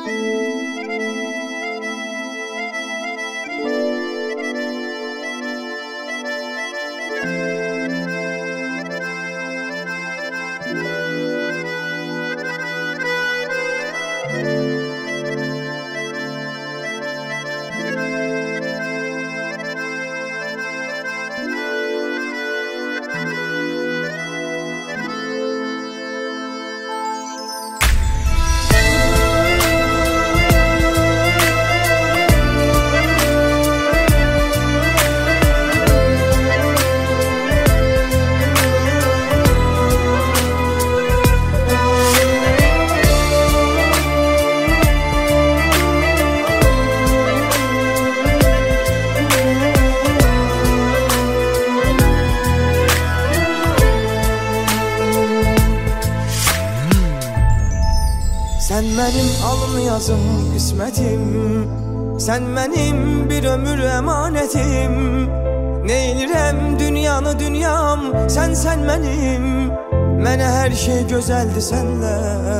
Sen benim alın yazım qismətim, sen benim bir ömür emanetim. Neylirəm dünyanı dünyam, sen benim. Mənə her şey gözəldir senle.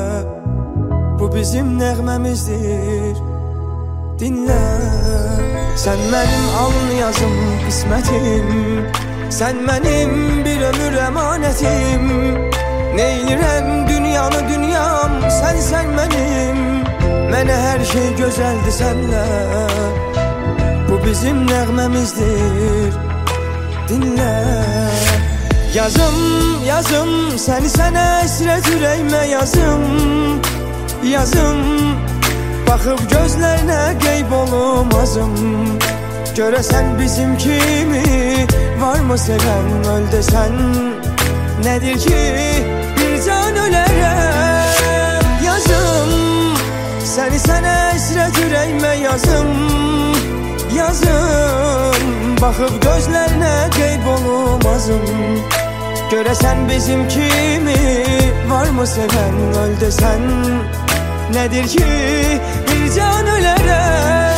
Bu bizim nəğməmizdir, dinle. Sen benim alın yazım qismətim, sen benim bir ömür emanetim. Neylirəm dünyanı dünyam, sen benim. Mənə her şey gözəldir senle. Bu bizim nəğməmizdir, dinle. Yazım, yazım, səni sənə əsrət ürəyimə yazım. Yazım, baxıb gözlərinə qeyb olmazım. Görəsən bizim kimi varmı sevən, öl desən nedir ki bir can ölərəm. Yazım, səni sənə əsrət ürəyimə yazım. Yazım, baxıb gözlərinə qeyb olmazım. Görəsən bizim kimi varmı sevən, öl desən nedir ki bir can ölərəm.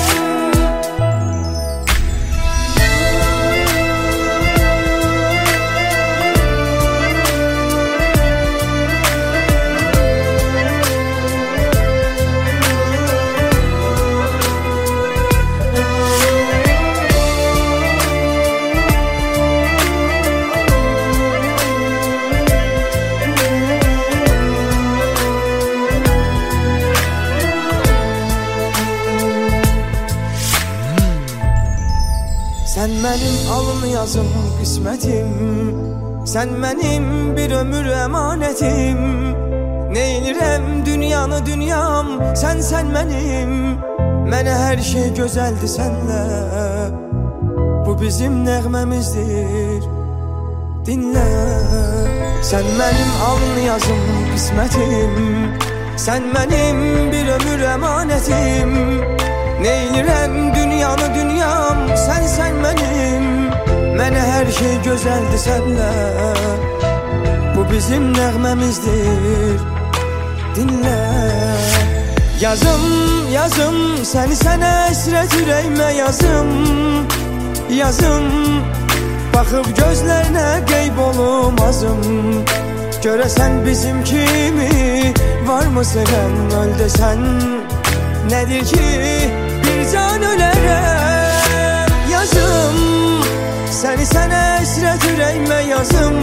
Sen benim alın yazım qismətim, sen benim bir ömür emanetim. Neylirəm dünyanı dünyam, sen benim. Mənə her şey gözəldir senle. Bu bizim nəğməmizdir, dinle. Sen benim alın yazım qismətim, sen benim bir ömür emanetim. Neylirəm dünyanı dünyam, sen benim. Mənə her şey gözəldir senle. Bu bizim nəğməmizdir, dinle. Yazım, yazım, səni sənə əsrət ürəyimə yazım. Yazım, baxıb gözlərinə qeyb olmazım. Görəsən bizim kimi varmı sevən, öl desən nedir ki bir can ölərəm. Yazım, səni sənə əsrət ürəyimə yazım.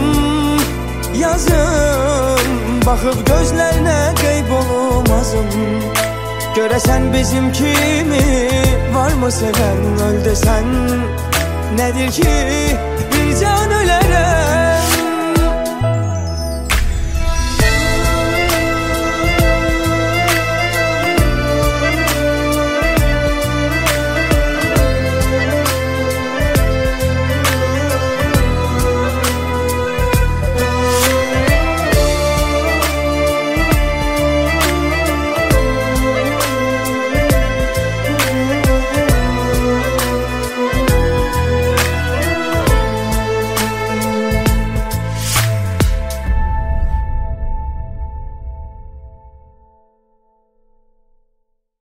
Yazım, baxıb gözlərinə qeyb olmazım. Görəsən bizim kimi varmı sevən, öl desən nedir ki bir can ölərəm.